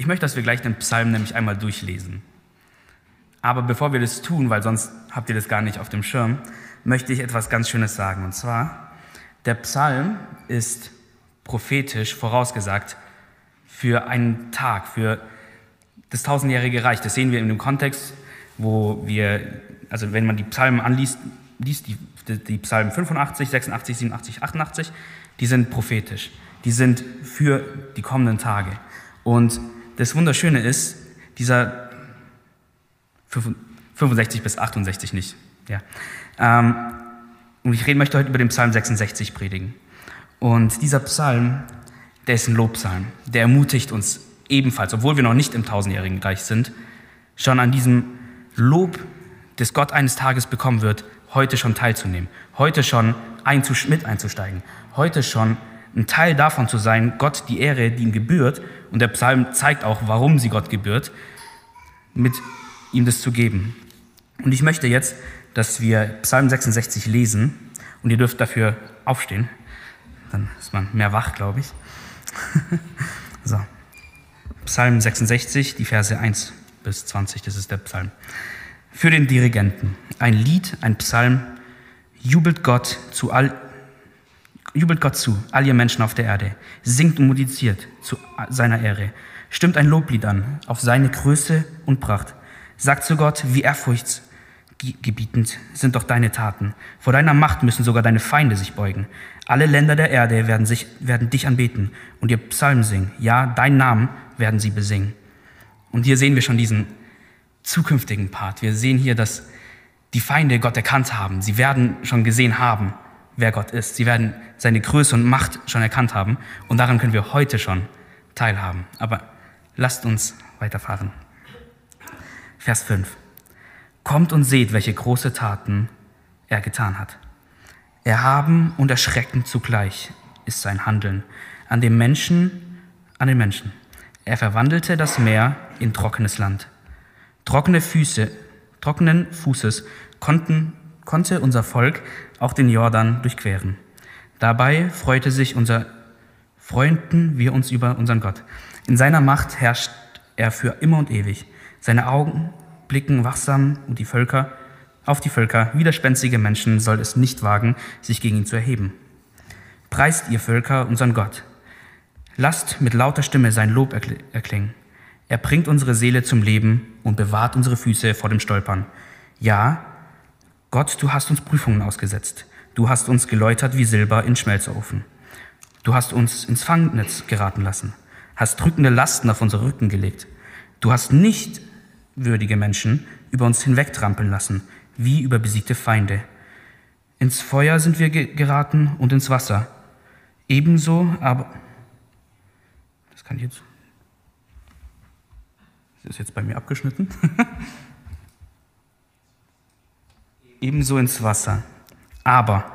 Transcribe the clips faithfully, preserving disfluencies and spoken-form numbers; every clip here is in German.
Ich möchte, dass wir gleich den Psalm nämlich einmal durchlesen. Aber bevor wir das tun, weil sonst habt ihr das gar nicht auf dem Schirm, möchte ich etwas ganz Schönes sagen. Und zwar, der Psalm ist prophetisch vorausgesagt für einen Tag, für das tausendjährige Reich. Das sehen wir in dem Kontext, wo wir, also wenn man die Psalmen anliest, liest die, die, die Psalmen fünfundachtzig, sechsundachtzig, siebenundachtzig, achtundachtzig, die sind prophetisch. Die sind für die kommenden Tage. Und das Wunderschöne ist, dieser fünfundsechzig bis achtundsechzig nicht. Ja. Ähm, und ich rede, möchte heute über den Psalm sechsundsechzig predigen. Und dieser Psalm, der ist ein Lobpsalm. Der ermutigt uns ebenfalls, obwohl wir noch nicht im tausendjährigen Reich sind, schon an diesem Lob, das Gott eines Tages bekommen wird, heute schon teilzunehmen. Heute schon einzusch- mit einzusteigen. Heute schon ein Teil davon zu sein, Gott die Ehre, die ihm gebührt, und der Psalm zeigt auch, warum sie Gott gebührt, mit ihm das zu geben. Und ich möchte jetzt, dass wir Psalm sechsundsechzig lesen, und ihr dürft dafür aufstehen. Dann ist man mehr wach, glaube ich. So. Psalm sechsundsechzig, die Verse eins bis zwanzig, das ist der Psalm. Für den Dirigenten. Ein Lied, ein Psalm, jubelt Gott zu all, jubelt Gott zu, all ihr Menschen auf der Erde. Singt und musiziert zu seiner Ehre. Stimmt ein Loblied an, auf seine Größe und Pracht. Sagt zu Gott, wie ehrfurchtsgebietend sind doch deine Taten. Vor deiner Macht müssen sogar deine Feinde sich beugen. Alle Länder der Erde werden, sich, werden dich anbeten und dir Psalmen singen. Ja, deinen Namen werden sie besingen. Und hier sehen wir schon diesen zukünftigen Part. Wir sehen hier, dass die Feinde Gott erkannt haben. Sie werden schon gesehen haben, wer Gott ist. Sie werden seine Größe und Macht schon erkannt haben. Und daran können wir heute schon teilhaben. Aber lasst uns weiterfahren. Vers fünf. Kommt und seht, welche große Taten er getan hat. Erhaben und erschreckend zugleich ist sein Handeln an dem Menschen, an den Menschen. Er verwandelte das Meer in trockenes Land. Trockene Füße, trockenen Fußes konnten, konnte unser Volk auch den Jordan durchqueren. Dabei freute sich unser, freuten wir uns über unseren Gott. In seiner Macht herrscht er für immer und ewig. Seine Augen blicken wachsam und die Völker, auf die Völker. Widerspenstige Menschen soll es nicht wagen, sich gegen ihn zu erheben. Preist ihr Völker unseren Gott. Lasst mit lauter Stimme sein Lob erklingen. Er bringt unsere Seele zum Leben und bewahrt unsere Füße vor dem Stolpern. Ja, Gott, du hast uns Prüfungen ausgesetzt. Du hast uns geläutert wie Silber in Schmelzofen. Du hast uns ins Fangnetz geraten lassen, hast drückende Lasten auf unsere Rücken gelegt. Du hast nicht würdige Menschen über uns hinwegtrampeln lassen, wie über besiegte Feinde. Ins Feuer sind wir ge- geraten und ins Wasser. Ebenso, aber... Das kann ich jetzt... Das ist jetzt bei mir abgeschnitten. Ebenso ins Wasser. Aber...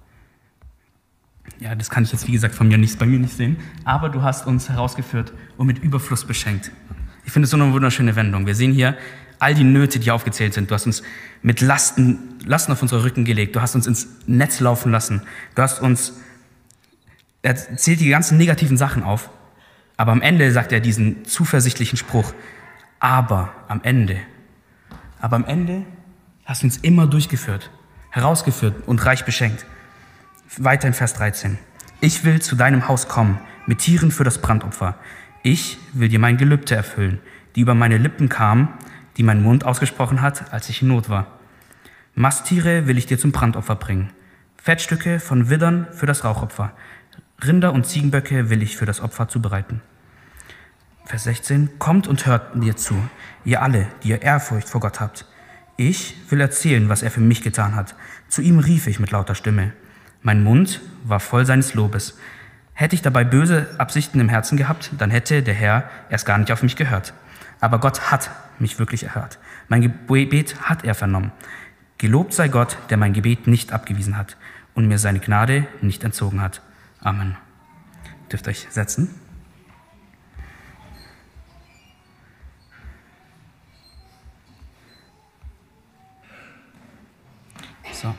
Ja, das kann ich jetzt, wie gesagt, von mir nicht, bei mir nicht sehen. Aber du hast uns herausgeführt und mit Überfluss beschenkt. Ich finde es so eine wunderschöne Wendung. Wir sehen hier all die Nöte, die aufgezählt sind. Du hast uns mit Lasten, Lasten auf unsere Rücken gelegt. Du hast uns ins Netz laufen lassen. Du hast uns, er zählt die ganzen negativen Sachen auf. Aber am Ende sagt er diesen zuversichtlichen Spruch. Aber am Ende, aber am Ende hast du uns immer durchgeführt, herausgeführt und reich beschenkt. Weiter in Vers dreizehn. Ich will zu deinem Haus kommen, mit Tieren für das Brandopfer. Ich will dir mein Gelübde erfüllen, die über meine Lippen kamen, die mein Mund ausgesprochen hat, als ich in Not war. Masttiere will ich dir zum Brandopfer bringen, Fettstücke von Widdern für das Rauchopfer. Rinder und Ziegenböcke will ich für das Opfer zubereiten. Vers sechzehn. Kommt und hört mir zu, ihr alle, die ihr Ehrfurcht vor Gott habt. Ich will erzählen, was er für mich getan hat. Zu ihm rief ich mit lauter Stimme. Mein Mund war voll seines Lobes. Hätte ich dabei böse Absichten im Herzen gehabt, dann hätte der Herr erst gar nicht auf mich gehört. Aber Gott hat mich wirklich erhört. Mein Gebet hat er vernommen. Gelobt sei Gott, der mein Gebet nicht abgewiesen hat und mir seine Gnade nicht entzogen hat. Amen. Ihr dürft euch setzen. So.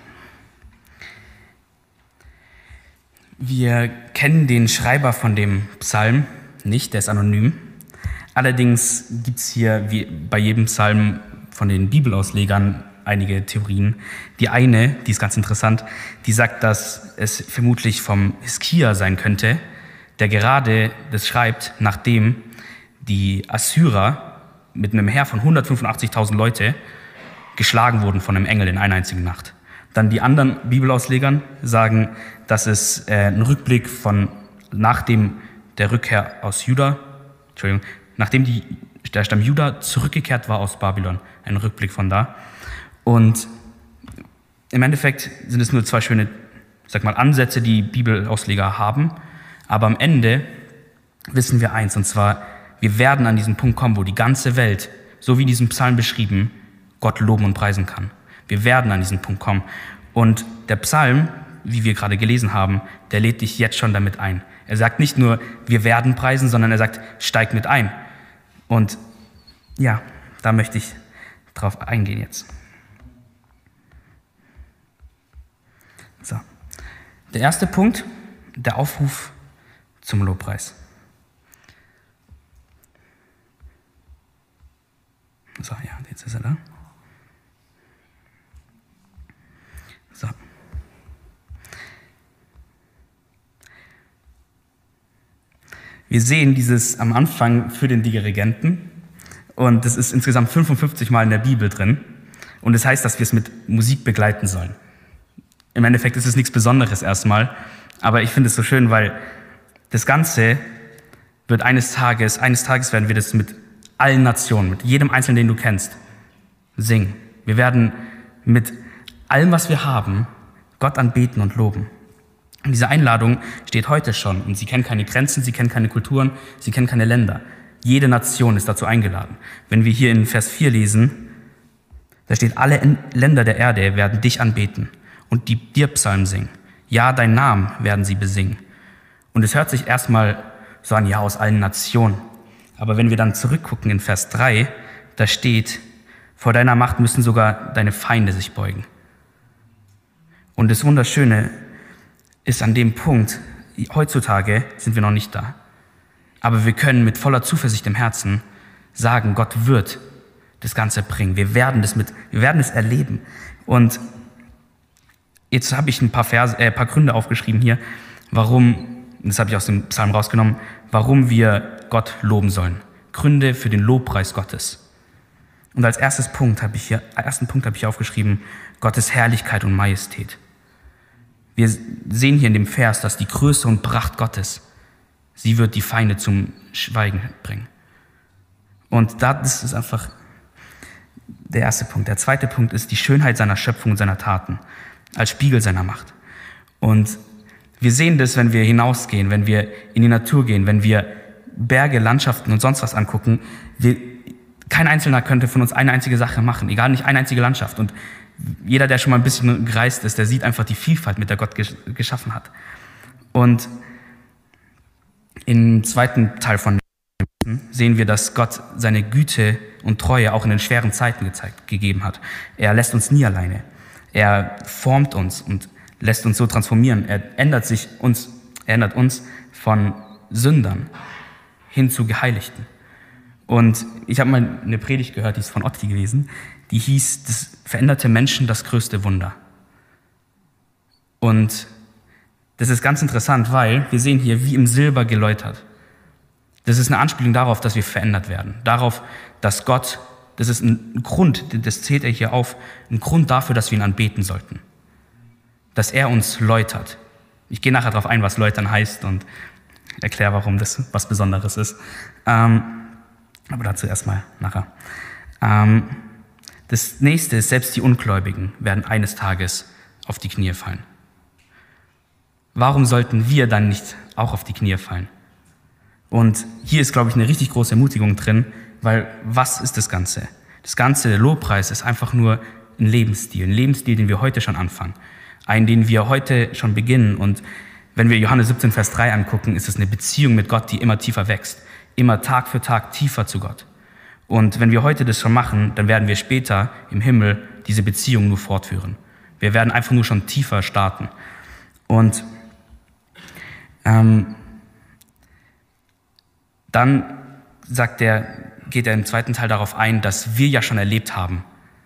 Wir kennen den Schreiber von dem Psalm nicht, der ist anonym. Allerdings gibt es hier, wie bei jedem Psalm von den Bibelauslegern, einige Theorien. Die eine, die ist ganz interessant, die sagt, dass es vermutlich vom Hiskia sein könnte, der gerade das schreibt, nachdem die Assyrer mit einem Heer von hundertfünfundachtzigtausend Leute geschlagen wurden von einem Engel in einer einzigen Nacht. Dann die anderen Bibelauslegern sagen, dass es äh, ein Rückblick von nachdem der Rückkehr aus Juda, Entschuldigung, nachdem die, der Stamm Juda zurückgekehrt war aus Babylon, ein Rückblick von da. Und im Endeffekt sind es nur zwei schöne, sag mal, Ansätze, die Bibelausleger haben. Aber am Ende wissen wir eins, und zwar, wir werden an diesen Punkt kommen, wo die ganze Welt, so wie in diesem Psalm beschrieben, Gott loben und preisen kann. Wir werden an diesen Punkt kommen. Und der Psalm, wie wir gerade gelesen haben, der lädt dich jetzt schon damit ein. Er sagt nicht nur, wir werden preisen, sondern er sagt, steig mit ein. Und ja, da möchte ich drauf eingehen jetzt. So. Der erste Punkt, der Aufruf zum Lobpreis. So, ja, jetzt ist er da. So. Wir sehen dieses am Anfang für den Dirigenten und das ist insgesamt fünfundfünfzig Mal in der Bibel drin und das heißt, dass wir es mit Musik begleiten sollen. Im Endeffekt ist es nichts Besonderes erstmal, aber ich finde es so schön, weil das Ganze wird eines Tages, eines Tages werden wir das mit allen Nationen, mit jedem Einzelnen, den du kennst, singen. Wir werden mit allem, was wir haben, Gott anbeten und loben. Und diese Einladung steht heute schon und sie kennt keine Grenzen, sie kennt keine Kulturen, sie kennt keine Länder. Jede Nation ist dazu eingeladen. Wenn wir hier in Vers vier lesen, da steht, alle Länder der Erde werden dich anbeten und die dir Psalmen singen. Ja, deinen Namen werden sie besingen. Und es hört sich erstmal so an, ja, aus allen Nationen. Aber wenn wir dann zurückgucken in Vers drei, da steht, vor deiner Macht müssen sogar deine Feinde sich beugen. Und das Wunderschöne ist an dem Punkt, heutzutage sind wir noch nicht da. Aber wir können mit voller Zuversicht im Herzen sagen, Gott wird das Ganze bringen. Wir werden das mit, wir werden es erleben. Und jetzt habe ich ein paar Verse, äh, paar Gründe aufgeschrieben hier, warum, das habe ich aus dem Psalm rausgenommen, warum wir Gott loben sollen. Gründe für den Lobpreis Gottes. Und als erstes Punkt habe ich hier, ersten Punkt habe ich aufgeschrieben, Gottes Herrlichkeit und Majestät. Wir sehen hier in dem Vers, dass die Größe und Pracht Gottes, sie wird die Feinde zum Schweigen bringen. Und das ist einfach der erste Punkt. Der zweite Punkt ist die Schönheit seiner Schöpfung und seiner Taten als Spiegel seiner Macht. Und wir sehen das, wenn wir hinausgehen, wenn wir in die Natur gehen, wenn wir Berge, Landschaften und sonst was angucken. Wir, kein Einzelner könnte von uns eine einzige Sache machen, egal, nicht eine einzige Landschaft. Und jeder, der schon mal ein bisschen gereist ist, der sieht einfach die Vielfalt, mit der Gott geschaffen hat. Und im zweiten Teil von dem sehen wir, dass Gott seine Güte und Treue auch in den schweren Zeiten gezeigt, gegeben hat. Er lässt uns nie alleine. Er formt uns und lässt uns so transformieren. Er ändert sich uns, er ändert uns von Sündern hin zu Geheiligten. Und ich habe mal eine Predigt gehört, die ist von Otti gewesen, die hieß, das veränderte Menschen das größte Wunder. Und das ist ganz interessant, weil wir sehen hier, wie im Silber geläutert. Das ist eine Anspielung darauf, dass wir verändert werden. Darauf, dass Gott, das ist ein Grund, das zählt er hier auf, ein Grund dafür, dass wir ihn anbeten sollten. Dass er uns läutert. Ich gehe nachher darauf ein, was läutern heißt und erkläre, warum das was Besonderes ist. Ähm, aber dazu erstmal nachher. Ähm, das nächste ist, selbst die Ungläubigen werden eines Tages auf die Knie fallen. Warum sollten wir dann nicht auch auf die Knie fallen? Und hier ist, glaube ich, eine richtig große Ermutigung drin, weil was ist das Ganze? Das ganze Lobpreis ist einfach nur ein Lebensstil, ein Lebensstil, den wir heute schon anfangen, einen, den wir heute schon beginnen. Und wenn wir Johannes siebzehn, Vers drei angucken, ist es eine Beziehung mit Gott, die immer tiefer wächst, immer Tag für Tag tiefer zu Gott. Und wenn wir heute das schon machen, dann werden wir später im Himmel diese Beziehung nur fortführen. Wir werden einfach nur schon tiefer starten. Und ähm, dann sagt er, geht er im zweiten Teil darauf ein, dass wir ja schon erlebt haben,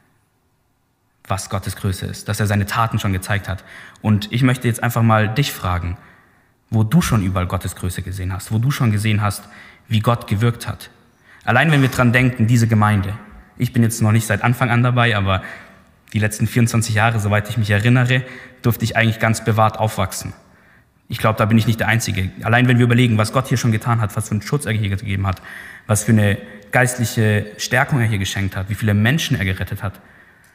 was Gottes Größe ist, dass er seine Taten schon gezeigt hat. Und ich möchte jetzt einfach mal dich fragen, wo du schon überall Gottes Größe gesehen hast, wo du schon gesehen hast, wie Gott gewirkt hat. Allein wenn wir dran denken, diese Gemeinde. Ich bin jetzt noch nicht seit Anfang an dabei, aber die letzten vierundzwanzig Jahre, soweit ich mich erinnere, durfte ich eigentlich ganz bewahrt aufwachsen. Ich glaube, da bin ich nicht der Einzige. Allein wenn wir überlegen, was Gott hier schon getan hat, was für einen Schutz er hier gegeben hat, was für eine geistliche Stärkung er hier geschenkt hat, wie viele Menschen er gerettet hat.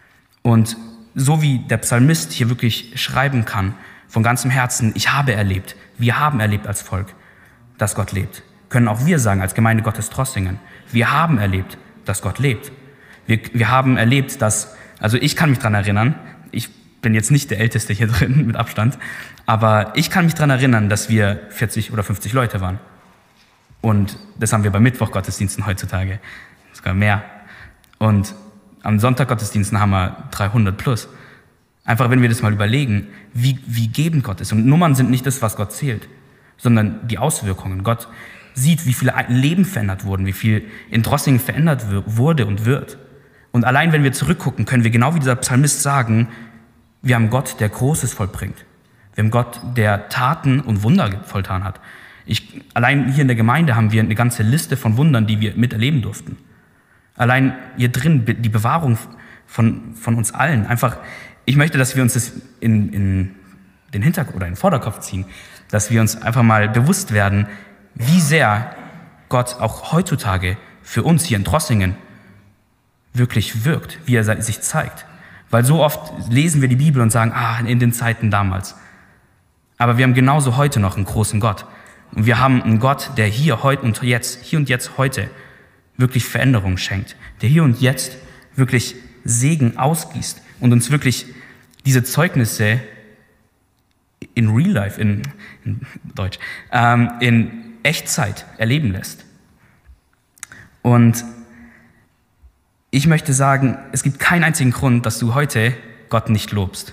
Und so wie der Psalmist hier wirklich schreiben kann, von ganzem Herzen, ich habe erlebt, wir haben erlebt als Volk, dass Gott lebt, können auch wir sagen als Gemeinde Gottes Trossingen, wir haben erlebt, dass Gott lebt. Wir, wir haben erlebt, dass, also ich kann mich daran erinnern, ich bin jetzt nicht der Älteste hier drin mit Abstand, aber ich kann mich daran erinnern, dass wir vierzig oder fünfzig Leute waren. Und das haben wir bei Mittwochgottesdiensten heutzutage, sogar mehr. Und am Sonntaggottesdiensten haben wir dreihundert plus. Einfach, wenn wir das mal überlegen, wie, wie gebend Gott ist. Und Nummern sind nicht das, was Gott zählt, sondern die Auswirkungen. Gott sieht, wie viele Leben verändert wurden, wie viel in Drossingen verändert wurde und wird. Und allein, wenn wir zurückgucken, können wir genau wie dieser Psalmist sagen, wir haben Gott, der Großes vollbringt. Wir haben Gott, der Taten und Wunder volltan hat. Ich, allein hier in der Gemeinde haben wir eine ganze Liste von Wundern, die wir miterleben durften. Allein hier drin die Bewahrung von, von uns allen. Einfach, ich möchte, dass wir uns das in, in den Hinterkopf oder in den Vorderkopf ziehen, dass wir uns einfach mal bewusst werden, wie sehr Gott auch heutzutage für uns hier in Trossingen wirklich wirkt, wie er sich zeigt. Weil so oft lesen wir die Bibel und sagen, ah, in den Zeiten damals. Aber wir haben genauso heute noch einen großen Gott. Und wir haben einen Gott, der hier, heute und jetzt, hier und jetzt, heute wirklich Veränderung schenkt. Der hier und jetzt wirklich Segen ausgießt und uns wirklich diese Zeugnisse in Real Life, in, in Deutsch, ähm, in Echtzeit erleben lässt. Und ich möchte sagen, es gibt keinen einzigen Grund, dass du heute Gott nicht lobst.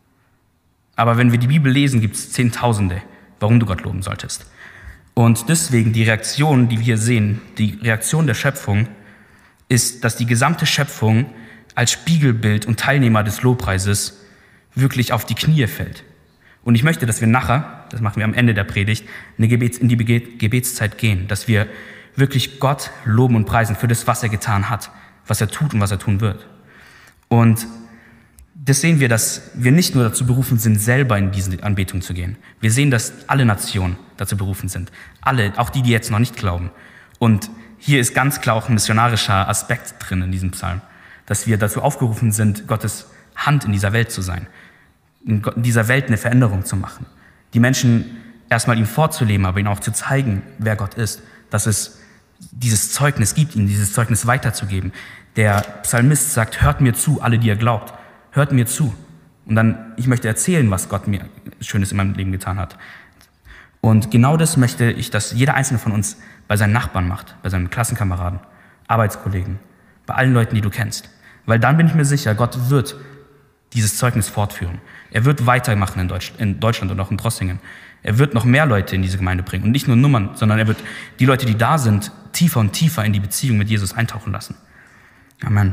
Aber wenn wir die Bibel lesen, gibt es Zehntausende, warum du Gott loben solltest. Und deswegen die Reaktion, die wir hier sehen, die Reaktion der Schöpfung, ist, dass die gesamte Schöpfung als Spiegelbild und Teilnehmer des Lobpreises wirklich auf die Knie fällt. Und ich möchte, dass wir nachher, das machen wir am Ende der Predigt, in die Gebetszeit gehen, dass wir wirklich Gott loben und preisen für das, was er getan hat, was er tut und was er tun wird. Und das sehen wir, dass wir nicht nur dazu berufen sind, selber in diese Anbetung zu gehen. Wir sehen, dass alle Nationen dazu berufen sind. Alle, auch die, die jetzt noch nicht glauben. Und hier ist ganz klar auch ein missionarischer Aspekt drin in diesem Psalm, dass wir dazu aufgerufen sind, Gottes Hand in dieser Welt zu sein, in dieser Welt eine Veränderung zu machen. Die Menschen erstmal ihm vorzuleben, aber ihnen auch zu zeigen, wer Gott ist, dass es dieses Zeugnis gibt, ihnen dieses Zeugnis weiterzugeben. Der Psalmist sagt, hört mir zu, alle, die ihr glaubt. Hört mir zu. Und dann, ich möchte erzählen, was Gott mir Schönes in meinem Leben getan hat. Und genau das möchte ich, dass jeder Einzelne von uns bei seinen Nachbarn macht, bei seinen Klassenkameraden, Arbeitskollegen, bei allen Leuten, die du kennst. Weil dann bin ich mir sicher, Gott wird dieses Zeugnis fortführen. Er wird weitermachen in, Deutsch, in Deutschland und auch in Drossingen. Er wird noch mehr Leute in diese Gemeinde bringen und nicht nur Nummern, sondern er wird die Leute, die da sind, tiefer und tiefer in die Beziehung mit Jesus eintauchen lassen. Amen.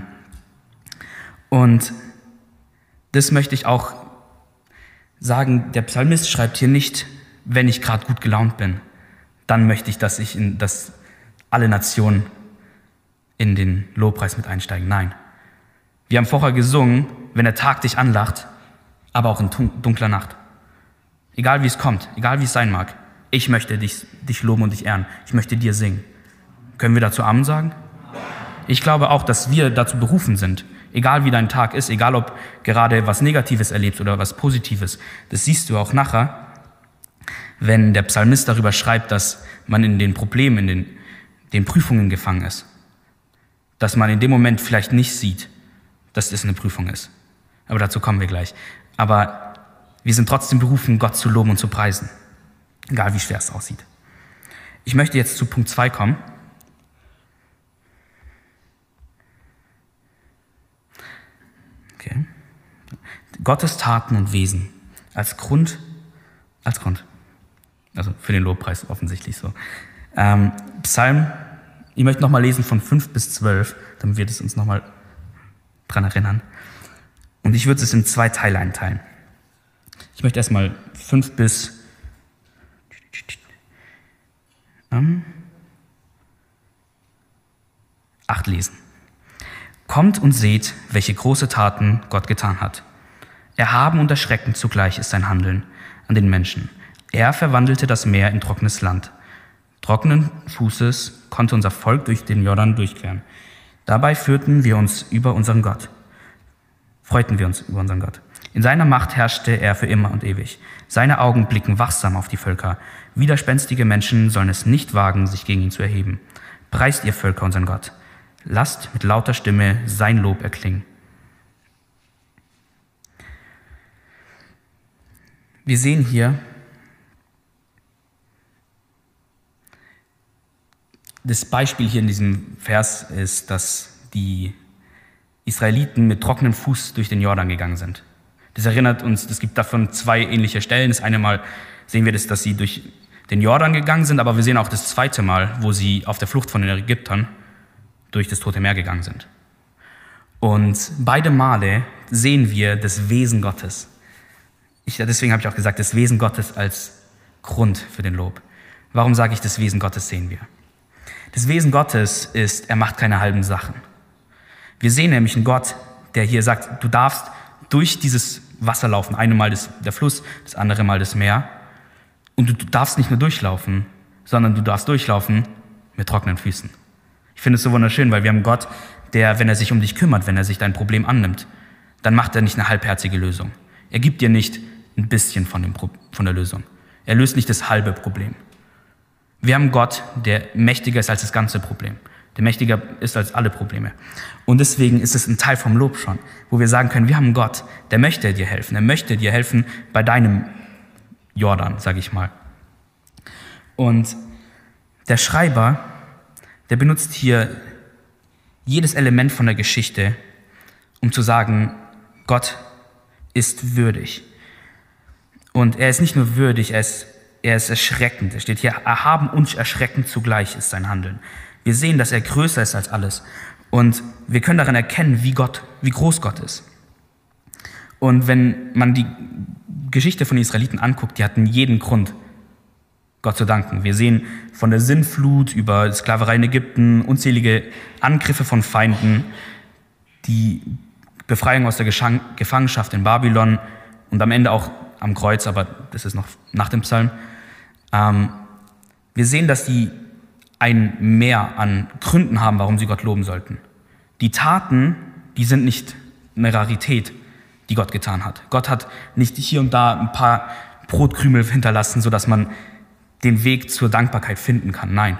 Und das möchte ich auch sagen, der Psalmist schreibt hier nicht, wenn ich gerade gut gelaunt bin, dann möchte ich, dass, ich in, dass alle Nationen in den Lobpreis mit einsteigen. Nein. Wir haben vorher gesungen, wenn der Tag dich anlacht, aber auch in dunkler Nacht. Egal wie es kommt, egal wie es sein mag, ich möchte dich, dich loben und dich ehren. Ich möchte dir singen. Können wir dazu Amen sagen? Ich glaube auch, dass wir dazu berufen sind, egal wie dein Tag ist, egal ob gerade was Negatives erlebst oder was Positives. Das siehst du auch nachher, wenn der Psalmist darüber schreibt, dass man in den Problemen, in den, den Prüfungen gefangen ist. Dass man in dem Moment vielleicht nicht sieht, dass das eine Prüfung ist. Aber dazu kommen wir gleich. Aber wir sind trotzdem berufen, Gott zu loben und zu preisen. Egal wie schwer es aussieht. Ich möchte jetzt zu Punkt zwei kommen. Okay. Gottes Taten und Wesen als Grund, als Grund, also für den Lobpreis offensichtlich so. Ähm, Psalm Ich möchte nochmal lesen von fünf bis zwölf, damit wir das uns nochmal dran erinnern. Und ich würde es in zwei Teile einteilen. Ich möchte erstmal fünf bis acht lesen. Kommt und seht, welche große Taten Gott getan hat. Erhaben und erschreckend zugleich ist sein Handeln an den Menschen. Er verwandelte das Meer in trockenes Land. Trockenen Fußes konnte unser Volk durch den Jordan durchqueren. Dabei führten wir uns über unseren Gott. Freuten wir uns über unseren Gott. In seiner Macht herrschte er für immer und ewig. Seine Augen blicken wachsam auf die Völker. Widerspenstige Menschen sollen es nicht wagen, sich gegen ihn zu erheben. Preist ihr Völker unseren Gott. Lasst mit lauter Stimme sein Lob erklingen. Wir sehen hier, das Beispiel hier in diesem Vers ist, dass die Israeliten mit trockenem Fuß durch den Jordan gegangen sind. Das erinnert uns, es gibt davon zwei ähnliche Stellen. Das eine Mal sehen wir das, dass sie durch den Jordan gegangen sind, aber wir sehen auch das zweite Mal, wo sie auf der Flucht von den Ägyptern durch das Tote Meer gegangen sind. Und beide Male sehen wir das Wesen Gottes. Ich, deswegen habe ich auch gesagt, das Wesen Gottes als Grund für den Lob. Warum sage ich, das Wesen Gottes sehen wir? Das Wesen Gottes ist, er macht keine halben Sachen. Wir sehen nämlich einen Gott, der hier sagt, du darfst durch dieses Wasser laufen. Einmal das, der Fluss, das andere Mal das Meer. Und du darfst nicht nur durchlaufen, sondern du darfst durchlaufen mit trockenen Füßen. Ich finde es so wunderschön, weil wir haben einen Gott, der, wenn er sich um dich kümmert, wenn er sich dein Problem annimmt, dann macht er nicht eine halbherzige Lösung. Er gibt dir nicht ein bisschen von, dem Pro- von der Lösung. Er löst nicht das halbe Problem. Wir haben einen Gott, der mächtiger ist als das ganze Problem. Der mächtiger ist als alle Probleme. Und deswegen ist es ein Teil vom Lob schon, wo wir sagen können, wir haben einen Gott, der möchte dir helfen. Er möchte dir helfen bei deinem Jordan, sage ich mal. Und der Schreiber, der benutzt hier jedes Element von der Geschichte, um zu sagen, Gott ist würdig. Und er ist nicht nur würdig, er ist, er ist erschreckend. Er steht hier, erhaben und erschreckend zugleich ist sein Handeln. Wir sehen, dass er größer ist als alles. Und wir können darin erkennen, wie Gott, wie groß Gott ist. Und wenn man die Geschichte von den Israeliten anguckt, die hatten jeden Grund, Gott zu danken. Wir sehen von der Sintflut über Sklaverei in Ägypten, unzählige Angriffe von Feinden, die Befreiung aus der Gefangenschaft in Babylon und am Ende auch am Kreuz, aber das ist noch nach dem Psalm. Ähm, wir sehen, dass die ein Mehr an Gründen haben, warum sie Gott loben sollten. Die Taten, die sind nicht eine Rarität, die Gott getan hat. Gott hat nicht hier und da ein paar Brotkrümel hinterlassen, sodass man den Weg zur Dankbarkeit finden kann. Nein.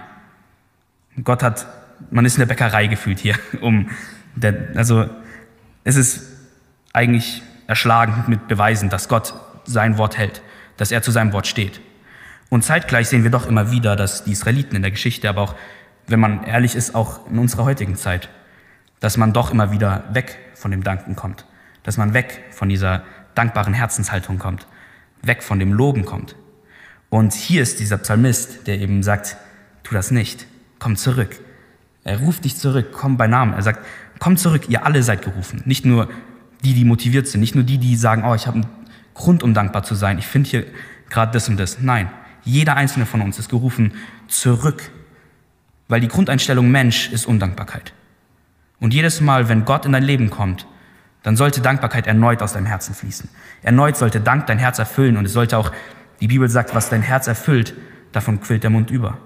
Gott hat, man ist in der Bäckerei gefühlt hier. Um der, also es ist eigentlich erschlagend mit Beweisen, dass Gott sein Wort hält, dass er zu seinem Wort steht. Und zeitgleich sehen wir doch immer wieder, dass die Israeliten in der Geschichte, aber auch, wenn man ehrlich ist, auch in unserer heutigen Zeit, dass man doch immer wieder weg von dem Danken kommt, dass man weg von dieser dankbaren Herzenshaltung kommt, weg von dem Loben kommt. Und hier ist dieser Psalmist, der eben sagt, tu das nicht, komm zurück. Er ruft dich zurück, komm bei Namen. Er sagt, komm zurück, ihr alle seid gerufen. Nicht nur die, die motiviert sind, nicht nur die, die sagen, oh, ich habe einen Grund, um dankbar zu sein. Ich finde hier gerade das und das. Nein, jeder einzelne von uns ist gerufen zurück, weil die Grundeinstellung Mensch ist Undankbarkeit. Und jedes Mal, wenn Gott in dein Leben kommt, dann sollte Dankbarkeit erneut aus deinem Herzen fließen. Erneut sollte Dank dein Herz erfüllen und es sollte auch, die Bibel sagt, was dein Herz erfüllt, davon quillt der Mund über.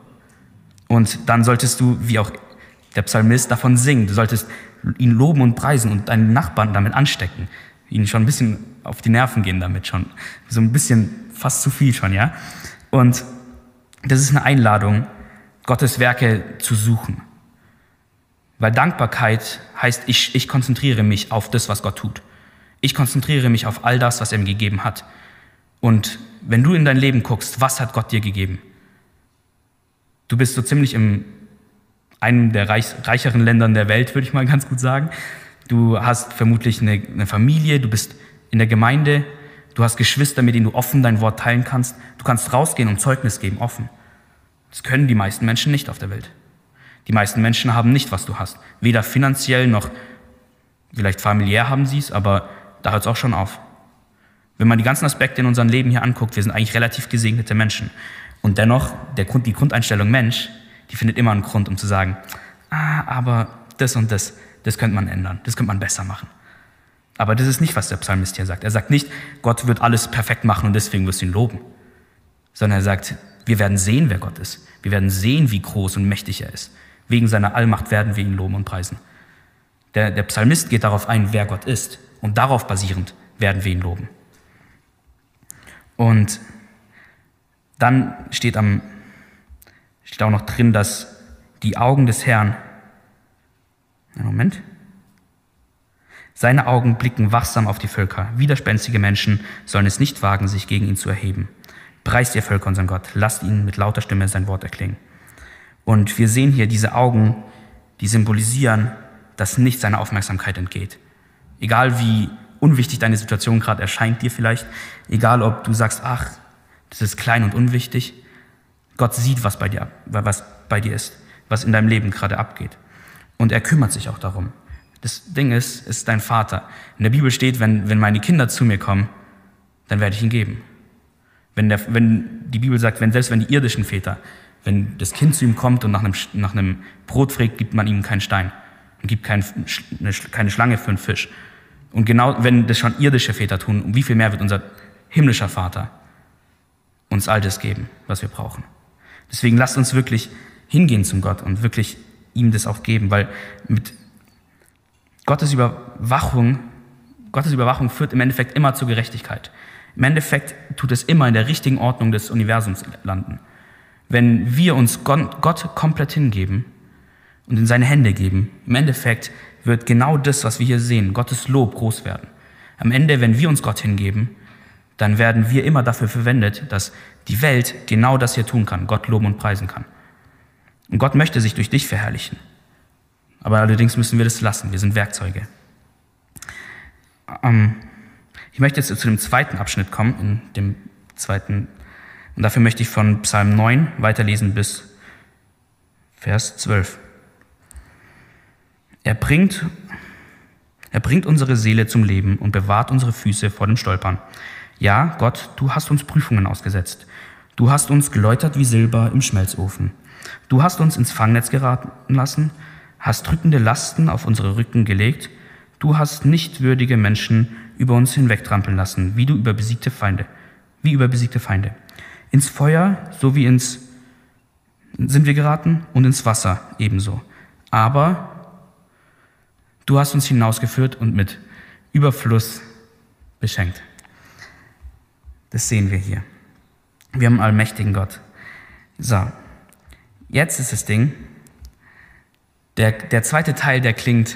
Und dann solltest du, wie auch der Psalmist, davon singen. Du solltest ihn loben und preisen und deinen Nachbarn damit anstecken. Ihnen schon ein bisschen auf die Nerven gehen damit schon. So ein bisschen, fast zu viel schon, ja? Und das ist eine Einladung, Gottes Werke zu suchen. Weil Dankbarkeit heißt, ich, ich konzentriere mich auf das, was Gott tut. Ich konzentriere mich auf all das, was er mir gegeben hat. Und wenn du in dein Leben guckst, was hat Gott dir gegeben? Du bist so ziemlich in einem der reich, reicheren Ländern der Welt, würde ich mal ganz gut sagen. Du hast vermutlich eine, eine Familie, du bist in der Gemeinde, du hast Geschwister, mit denen du offen dein Wort teilen kannst. Du kannst rausgehen und Zeugnis geben, offen. Das können die meisten Menschen nicht auf der Welt. Die meisten Menschen haben nicht, was du hast. Weder finanziell noch vielleicht familiär haben sie es, aber da hört es auch schon auf. Wenn man die ganzen Aspekte in unserem Leben hier anguckt, wir sind eigentlich relativ gesegnete Menschen. Und dennoch, der Grund, die Grundeinstellung Mensch, die findet immer einen Grund, um zu sagen, ah, aber das und das, das könnte man ändern, das könnte man besser machen. Aber das ist nicht, was der Psalmist hier sagt. Er sagt nicht, Gott wird alles perfekt machen und deswegen wirst du ihn loben. Sondern er sagt, wir werden sehen, wer Gott ist. Wir werden sehen, wie groß und mächtig er ist. Wegen seiner Allmacht werden wir ihn loben und preisen. Der, der Psalmist geht darauf ein, wer Gott ist. Und darauf basierend werden wir ihn loben. Und dann steht, am, steht auch noch drin, dass die Augen des Herrn, einen Moment, seine Augen blicken wachsam auf die Völker. Widerspenstige Menschen sollen es nicht wagen, sich gegen ihn zu erheben. Preist ihr Völker unseren Gott, lasst ihn mit lauter Stimme sein Wort erklingen. Und wir sehen hier diese Augen, die symbolisieren, dass nicht seiner Aufmerksamkeit entgeht. Egal wie unwichtig deine Situation gerade erscheint dir vielleicht, egal ob du sagst, ach, das ist klein und unwichtig, Gott sieht, was bei dir, was bei dir ist, was in deinem Leben gerade abgeht. Und er kümmert sich auch darum. Das Ding ist, es ist dein Vater. In der Bibel steht, wenn, wenn meine Kinder zu mir kommen, dann werde ich ihn geben. Wenn, der, wenn die Bibel sagt, wenn, selbst wenn die irdischen Väter, wenn das Kind zu ihm kommt und nach einem, nach einem Brot fragt, gibt man ihm keinen Stein und gibt kein, eine, keine Schlange für einen Fisch. Und genau, wenn das schon irdische Väter tun, um wie viel mehr wird unser himmlischer Vater uns all das geben, was wir brauchen. Deswegen lasst uns wirklich hingehen zum Gott und wirklich ihm das auch geben, weil mit Gottes Überwachung, Gottes Überwachung führt im Endeffekt immer zur Gerechtigkeit. Im Endeffekt tut es immer in der richtigen Ordnung des Universums landen. Wenn wir uns Gott komplett hingeben und in seine Hände geben, im Endeffekt wird genau das, was wir hier sehen, Gottes Lob groß werden. Am Ende, wenn wir uns Gott hingeben, dann werden wir immer dafür verwendet, dass die Welt genau das hier tun kann, Gott loben und preisen kann. Und Gott möchte sich durch dich verherrlichen. Aber allerdings müssen wir das lassen, wir sind Werkzeuge. Ähm, ich möchte jetzt zu dem zweiten Abschnitt kommen, in dem zweiten, und dafür möchte ich von Psalm neun weiterlesen bis Vers zwölf. Er bringt, er bringt unsere Seele zum Leben und bewahrt unsere Füße vor dem Stolpern. Ja, Gott, du hast uns Prüfungen ausgesetzt. Du hast uns geläutert wie Silber im Schmelzofen. Du hast uns ins Fangnetz geraten lassen, hast drückende Lasten auf unsere Rücken gelegt. Du hast nicht würdige Menschen über uns hinwegtrampeln lassen, wie du über besiegte Feinde, wie über besiegte Feinde. Ins Feuer, so wie ins, sind wir geraten, und ins Wasser ebenso. Aber du hast uns hinausgeführt und mit Überfluss beschenkt. Das sehen wir hier. Wir haben einen allmächtigen Gott. So, jetzt ist das Ding, der, der zweite Teil, der klingt,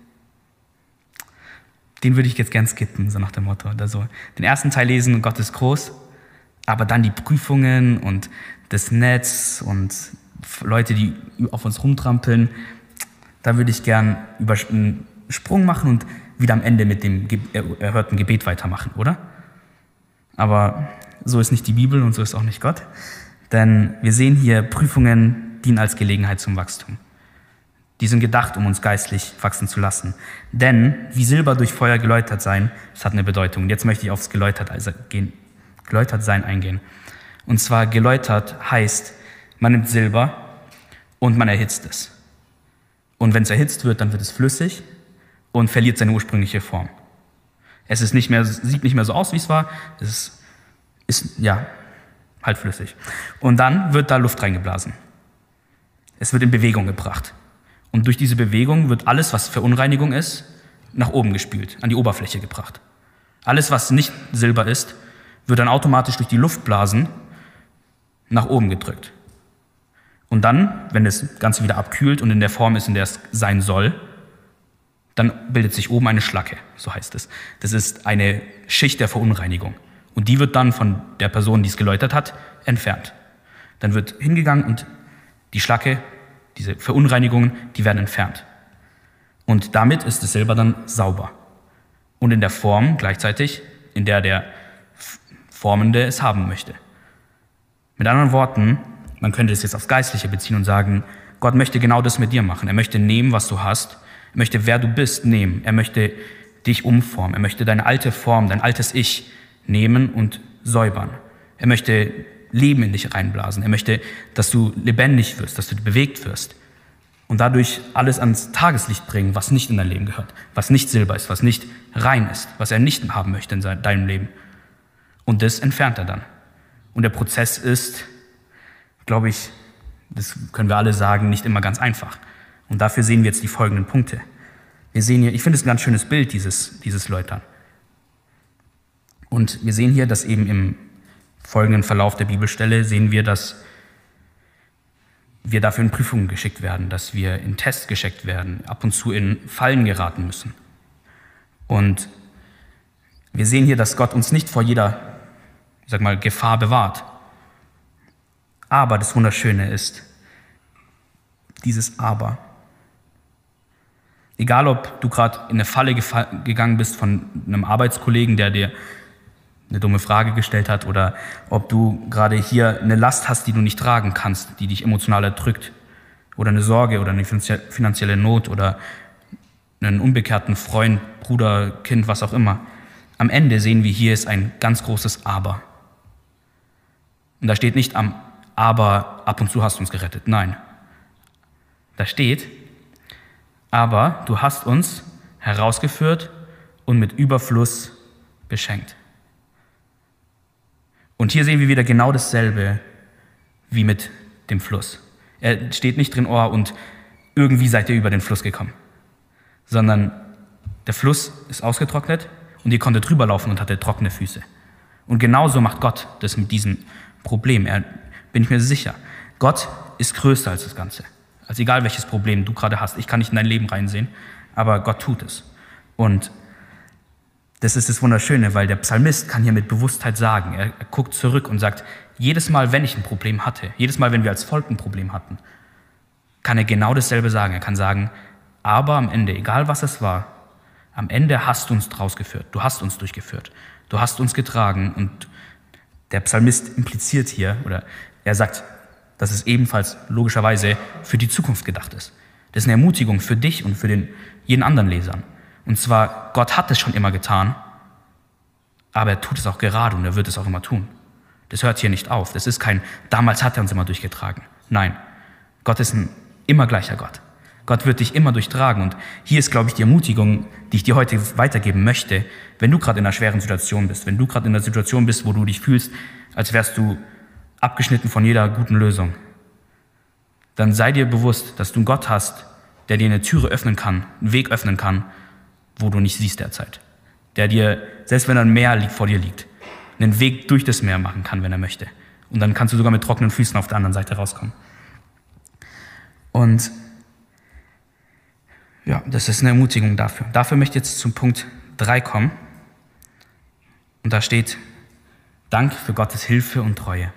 den würde ich jetzt gern skippen, so nach dem Motto oder so. Den ersten Teil lesen, Gott ist groß, aber dann die Prüfungen und das Netz und Leute, die auf uns rumtrampeln, da würde ich gern über einen Sprung machen und wieder am Ende mit dem erhörten Gebet weitermachen, oder? Aber so ist nicht die Bibel und so ist auch nicht Gott. Denn wir sehen hier, Prüfungen dienen als Gelegenheit zum Wachstum. Die sind gedacht, um uns geistlich wachsen zu lassen. Denn wie Silber durch Feuer geläutert sein, das hat eine Bedeutung. Und jetzt möchte ich aufs geläutert, also gehen, geläutert sein eingehen. Und zwar geläutert heißt, man nimmt Silber und man erhitzt es. Und wenn es erhitzt wird, dann wird es flüssig und verliert seine ursprüngliche Form. Es ist nicht mehr, sieht nicht mehr so aus, wie es war. Es ist, ist ja, halt flüssig. Und dann wird da Luft reingeblasen. Es wird in Bewegung gebracht. Und durch diese Bewegung wird alles, was Verunreinigung ist, nach oben gespült, an die Oberfläche gebracht. Alles, was nicht Silber ist, wird dann automatisch durch die Luftblasen nach oben gedrückt. Und dann, wenn das Ganze wieder abkühlt und in der Form ist, in der es sein soll, dann bildet sich oben eine Schlacke, so heißt es. Das ist eine Schicht der Verunreinigung. Und die wird dann von der Person, die es geläutert hat, entfernt. Dann wird hingegangen und die Schlacke, diese Verunreinigungen, die werden entfernt. Und damit ist das Silber dann sauber. Und in der Form gleichzeitig, in der der Formende es haben möchte. Mit anderen Worten, man könnte es jetzt aufs Geistliche beziehen und sagen, Gott möchte genau das mit dir machen. Er möchte nehmen, was du hast. Er möchte, wer du bist, nehmen. Er möchte dich umformen. Er möchte deine alte Form, dein altes Ich nehmen und säubern. Er möchte Leben in dich reinblasen. Er möchte, dass du lebendig wirst, dass du bewegt wirst und dadurch alles ans Tageslicht bringen, was nicht in dein Leben gehört, was nicht Silber ist, was nicht rein ist, was er nicht haben möchte in deinem Leben. Und das entfernt er dann. Und der Prozess ist, glaube ich, das können wir alle sagen, nicht immer ganz einfach. Und dafür sehen wir jetzt die folgenden Punkte. Wir sehen hier, ich finde es ein ganz schönes Bild, dieses, dieses Läutern. Und wir sehen hier, dass eben im folgenden Verlauf der Bibelstelle sehen wir, dass wir dafür in Prüfungen geschickt werden, dass wir in Tests geschickt werden, ab und zu in Fallen geraten müssen. Und wir sehen hier, dass Gott uns nicht vor jeder, ich sag mal, Gefahr bewahrt. Aber das Wunderschöne ist, dieses Aber. Egal, ob du gerade in eine Falle gefa- gegangen bist von einem Arbeitskollegen, der dir eine dumme Frage gestellt hat, oder ob du gerade hier eine Last hast, die du nicht tragen kannst, die dich emotional erdrückt, oder eine Sorge oder eine finanzielle Not oder einen unbekehrten Freund, Bruder, Kind, was auch immer. Am Ende sehen wir, hier ist ein ganz großes Aber. Und da steht nicht am Aber, ab und zu hast du uns gerettet. Nein. Da steht, aber du hast uns herausgeführt und mit Überfluss beschenkt. Und hier sehen wir wieder genau dasselbe wie mit dem Fluss. Er steht nicht drin, oh, und irgendwie seid ihr über den Fluss gekommen. Sondern der Fluss ist ausgetrocknet und ihr konntet drüber laufen und hattet trockene Füße. Und genauso macht Gott das mit diesem Problem. Er, bin ich mir sicher. Gott ist größer als das Ganze. Also egal, welches Problem du gerade hast. Ich kann nicht in dein Leben reinsehen, aber Gott tut es. Und das ist das Wunderschöne, weil der Psalmist kann hier mit Bewusstheit sagen, er, er guckt zurück und sagt, jedes Mal, wenn ich ein Problem hatte, jedes Mal, wenn wir als Volk ein Problem hatten, kann er genau dasselbe sagen. Er kann sagen, aber am Ende, egal was es war, am Ende hast du uns draus geführt, du hast uns durchgeführt, du hast uns getragen. Und der Psalmist impliziert hier, oder er sagt, dass es ebenfalls logischerweise für die Zukunft gedacht ist. Das ist eine Ermutigung für dich und für den, jeden anderen Lesern. Und zwar, Gott hat es schon immer getan, aber er tut es auch gerade und er wird es auch immer tun. Das hört hier nicht auf. Das ist kein, damals hat er uns immer durchgetragen. Nein, Gott ist ein immer gleicher Gott. Gott wird dich immer durchtragen. Und hier ist, glaube ich, die Ermutigung, die ich dir heute weitergeben möchte, wenn du gerade in einer schweren Situation bist, wenn du gerade in einer Situation bist, wo du dich fühlst, als wärst du abgeschnitten von jeder guten Lösung, dann sei dir bewusst, dass du einen Gott hast, der dir eine Türe öffnen kann, einen Weg öffnen kann, wo du nicht siehst derzeit. Der dir, selbst wenn ein Meer vor dir liegt, einen Weg durch das Meer machen kann, wenn er möchte. Und dann kannst du sogar mit trockenen Füßen auf der anderen Seite rauskommen. Und ja, das ist eine Ermutigung dafür. Dafür möchte ich jetzt zum Punkt drei kommen. Und da steht, Dank für Gottes Hilfe und Treue.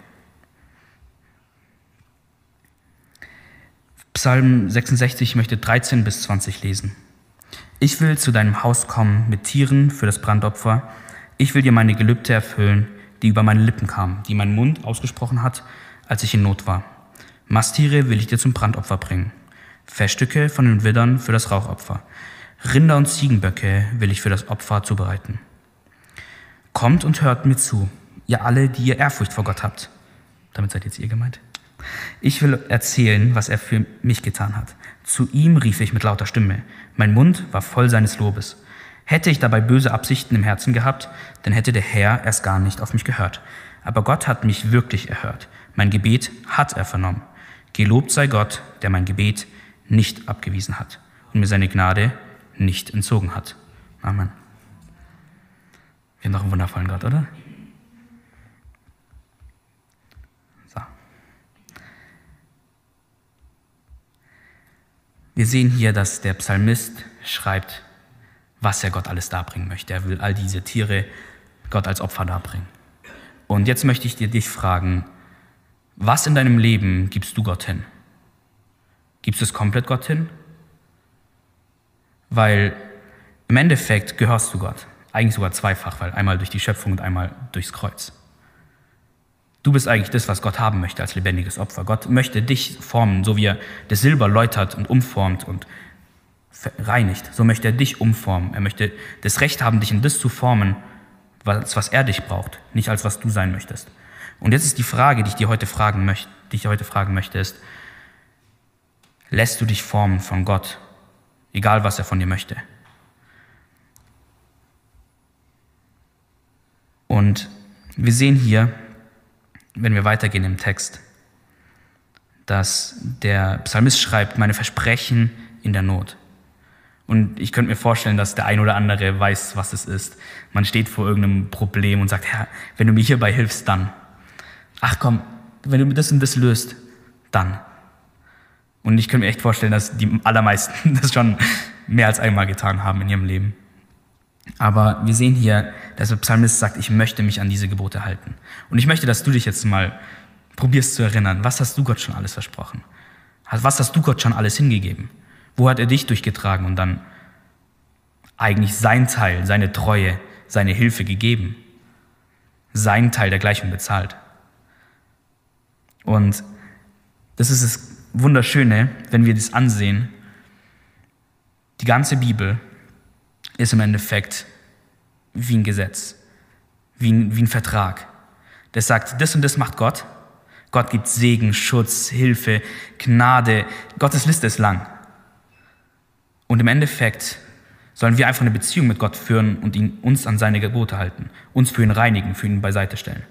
Psalm sechsundsechzig, ich möchte dreizehn bis zwanzig lesen. Ich will zu deinem Haus kommen mit Tieren für das Brandopfer. Ich will dir meine Gelübde erfüllen, die über meine Lippen kamen, die mein Mund ausgesprochen hat, als ich in Not war. Masttiere will ich dir zum Brandopfer bringen. Feststücke von den Widdern für das Rauchopfer. Rinder und Ziegenböcke will ich für das Opfer zubereiten. Kommt und hört mir zu, ihr alle, die ihr Ehrfurcht vor Gott habt. Damit seid jetzt ihr gemeint. Ich will erzählen, was er für mich getan hat. Zu ihm rief ich mit lauter Stimme. Mein Mund war voll seines Lobes. Hätte ich dabei böse Absichten im Herzen gehabt, dann hätte der Herr erst gar nicht auf mich gehört. Aber Gott hat mich wirklich erhört. Mein Gebet hat er vernommen. Gelobt sei Gott, der mein Gebet nicht abgewiesen hat und mir seine Gnade nicht entzogen hat. Amen. Wir haben doch einen wundervollen Gott, oder? So. Wir sehen hier, dass der Psalmist schreibt, was er Gott alles darbringen möchte. Er will all diese Tiere Gott als Opfer darbringen. Und jetzt möchte ich dir dich fragen, was in deinem Leben gibst du Gott hin? Gibst du es komplett Gott hin? Weil im Endeffekt gehörst du Gott. Eigentlich sogar zweifach, weil einmal durch die Schöpfung und einmal durchs Kreuz. Du bist eigentlich das, was Gott haben möchte als lebendiges Opfer. Gott möchte dich formen, so wie er das Silber läutert und umformt und reinigt. So möchte er dich umformen. Er möchte das Recht haben, dich in das zu formen, was, was er dich braucht, nicht als was du sein möchtest. Und jetzt ist die Frage, die ich dir heute fragen möchte, die ich heute fragen möchte, ist, lässt du dich formen von Gott, egal was er von dir möchte? Und wir sehen hier, wenn wir weitergehen im Text, dass der Psalmist schreibt, meine Versprechen in der Not. Und ich könnte mir vorstellen, dass der ein oder andere weiß, was es ist. Man steht vor irgendeinem Problem und sagt, Herr, wenn du mir hierbei hilfst, dann. Ach komm, wenn du das und das löst, dann. Und ich könnte mir echt vorstellen, dass die allermeisten das schon mehr als einmal getan haben in ihrem Leben. Aber wir sehen hier, dass der Psalmist sagt, ich möchte mich an diese Gebote halten. Und ich möchte, dass du dich jetzt mal probierst zu erinnern, was hast du Gott schon alles versprochen? Was hast du Gott schon alles hingegeben? Wo hat er dich durchgetragen und dann eigentlich sein Teil, seine Treue, seine Hilfe gegeben? Sein Teil der Gleichung bezahlt. Und das ist das Wunderschöne, wenn wir das ansehen. Die ganze Bibel ist im Endeffekt wie ein Gesetz, wie ein, wie ein Vertrag. Das sagt, das und das macht Gott. Gott gibt Segen, Schutz, Hilfe, Gnade. Gottes Liste ist lang. Und im Endeffekt sollen wir einfach eine Beziehung mit Gott führen und ihn, uns an seine Gebote halten, uns für ihn reinigen, für ihn beiseite stellen.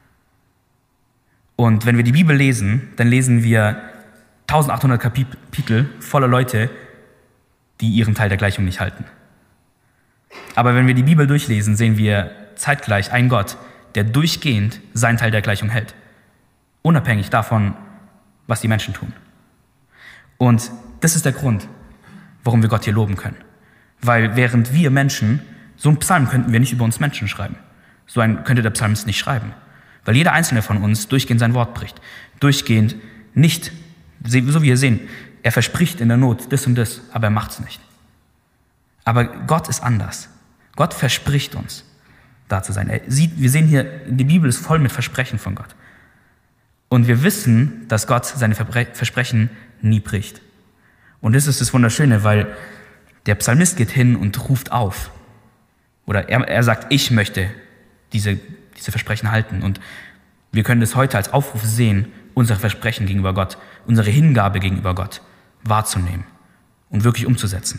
Und wenn wir die Bibel lesen, dann lesen wir eintausendachthundert Kapitel voller Leute, die ihren Teil der Gleichung nicht halten. Aber wenn wir die Bibel durchlesen, sehen wir zeitgleich einen Gott, der durchgehend seinen Teil der Gleichung hält. Unabhängig davon, was die Menschen tun. Und das ist der Grund, warum wir Gott hier loben können. Weil während wir Menschen, so einen Psalm könnten wir nicht über uns Menschen schreiben. So einen könnte der Psalmist nicht schreiben. Weil jeder einzelne von uns durchgehend sein Wort bricht. Durchgehend nicht, so wie wir sehen, er verspricht in der Not das und das, aber er macht es nicht. Aber Gott ist anders. Gott verspricht uns, da zu sein. Er sieht, wir sehen hier, die Bibel ist voll mit Versprechen von Gott. Und wir wissen, dass Gott seine Versprechen nie bricht. Und das ist das Wunderschöne, weil der Psalmist geht hin und ruft auf. Oder er, er sagt, ich möchte diese, diese Versprechen halten. Und wir können das heute als Aufruf sehen, unsere Versprechen gegenüber Gott, unsere Hingabe gegenüber Gott wahrzunehmen und wirklich umzusetzen.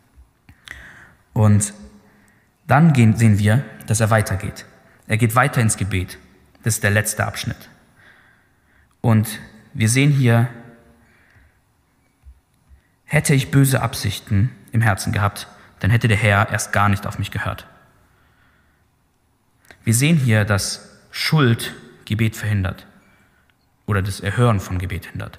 Und dann gehen, sehen wir, dass er weitergeht. Er geht weiter ins Gebet. Das ist der letzte Abschnitt. Und wir sehen hier, hätte ich böse Absichten im Herzen gehabt, dann hätte der Herr erst gar nicht auf mich gehört. Wir sehen hier, dass Schuld Gebet verhindert oder das Erhören von Gebet hindert.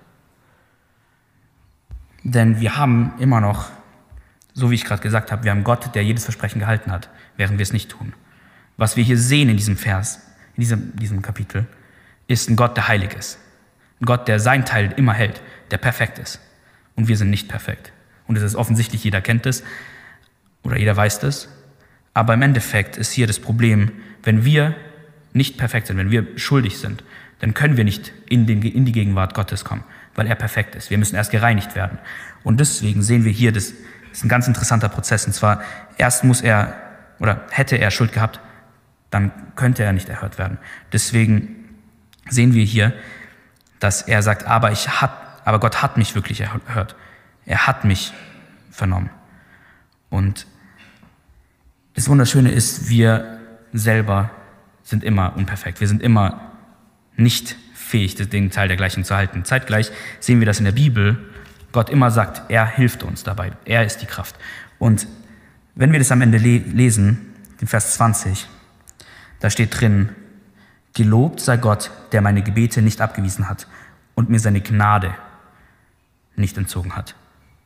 Denn wir haben immer noch, so wie ich gerade gesagt habe, wir haben Gott, der jedes Versprechen gehalten hat, während wir es nicht tun. Was wir hier sehen in diesem Vers, in diesem, diesem Kapitel, ist ein Gott, der heilig ist. Ein Gott, der sein Teil immer hält, der perfekt ist. Und wir sind nicht perfekt. Und es ist offensichtlich, jeder kennt es oder jeder weiß das. Aber im Endeffekt ist hier das Problem, wenn wir nicht perfekt sind, wenn wir schuldig sind, dann können wir nicht in, den, in die Gegenwart Gottes kommen, weil er perfekt ist. Wir müssen erst gereinigt werden. Und deswegen sehen wir hier, das ist ein ganz interessanter Prozess. Und zwar, erst muss er, oder hätte er Schuld gehabt, dann könnte er nicht erhört werden. Deswegen sehen wir hier, dass er sagt, aber, ich hat, aber Gott hat mich wirklich erhört. Er hat mich vernommen. Und das Wunderschöne ist, wir selber sind immer unperfekt. Wir sind immer nicht fähig, den Teil der Gleichung zu halten. Zeitgleich sehen wir das in der Bibel. Gott immer sagt, er hilft uns dabei. Er ist die Kraft. Und wenn wir das am Ende le- lesen, den Vers zwanzig, da steht drin, gelobt sei Gott, der meine Gebete nicht abgewiesen hat und mir seine Gnade nicht entzogen hat.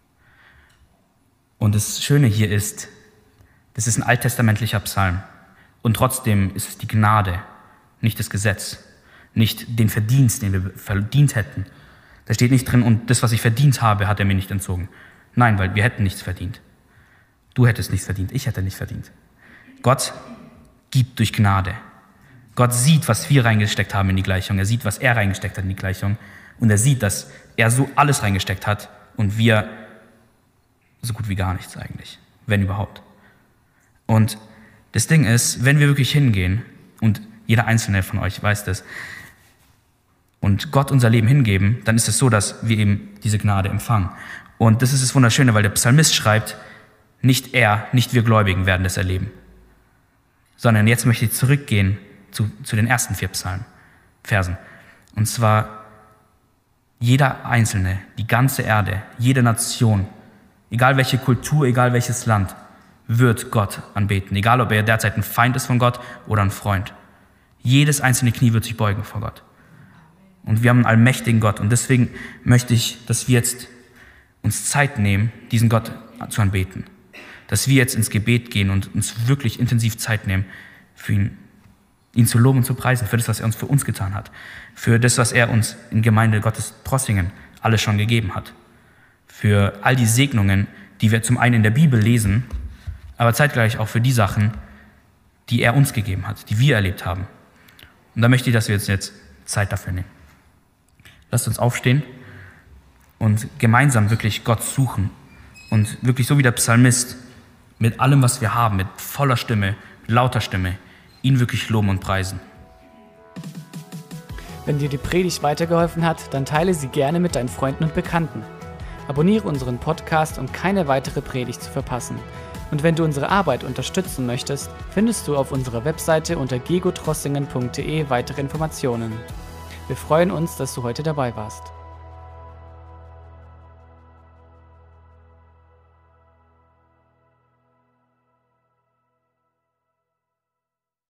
Und das Schöne hier ist, das ist ein alttestamentlicher Psalm. Und trotzdem ist es die Gnade, nicht das Gesetz, nicht den Verdienst, den wir verdient hätten. Da steht nicht drin, und das, was ich verdient habe, hat er mir nicht entzogen. Nein, weil wir hätten nichts verdient. Du hättest nichts verdient, ich hätte nicht verdient. Gott gibt durch Gnade. Gott sieht, was wir reingesteckt haben in die Gleichung. Er sieht, was er reingesteckt hat in die Gleichung. Und er sieht, dass er so alles reingesteckt hat und wir so gut wie gar nichts eigentlich, wenn überhaupt. Und das Ding ist, wenn wir wirklich hingehen, und jeder Einzelne von euch weiß das, und Gott unser Leben hingeben, dann ist es so, dass wir eben diese Gnade empfangen. Und das ist das Wunderschöne, weil der Psalmist schreibt, nicht er, nicht wir Gläubigen werden das erleben. Sondern jetzt möchte ich zurückgehen zu, zu den ersten vier Psalmen, Versen. Und zwar jeder Einzelne, die ganze Erde, jede Nation, egal welche Kultur, egal welches Land, wird Gott anbeten. Egal, ob er derzeit ein Feind ist von Gott oder ein Freund. Jedes einzelne Knie wird sich beugen vor Gott. Und wir haben einen allmächtigen Gott. Und deswegen möchte ich, dass wir jetzt uns Zeit nehmen, diesen Gott zu anbeten. Dass wir jetzt ins Gebet gehen und uns wirklich intensiv Zeit nehmen, für ihn, ihn zu loben und zu preisen, für das, was er uns für uns getan hat. Für das, was er uns in Gemeinde Gottes Trossingen alles schon gegeben hat. Für all die Segnungen, die wir zum einen in der Bibel lesen, aber zeitgleich auch für die Sachen, die er uns gegeben hat, die wir erlebt haben. Und da möchte ich, dass wir jetzt, jetzt Zeit dafür nehmen. Lasst uns aufstehen und gemeinsam wirklich Gott suchen und wirklich so wie der Psalmist mit allem, was wir haben, mit voller Stimme, mit lauter Stimme, ihn wirklich loben und preisen. Wenn dir die Predigt weitergeholfen hat, dann teile sie gerne mit deinen Freunden und Bekannten. Abonniere unseren Podcast, um keine weitere Predigt zu verpassen. Und wenn du unsere Arbeit unterstützen möchtest, findest du auf unserer Webseite unter gegotrossingen punkt de weitere Informationen. Wir freuen uns, dass du heute dabei warst.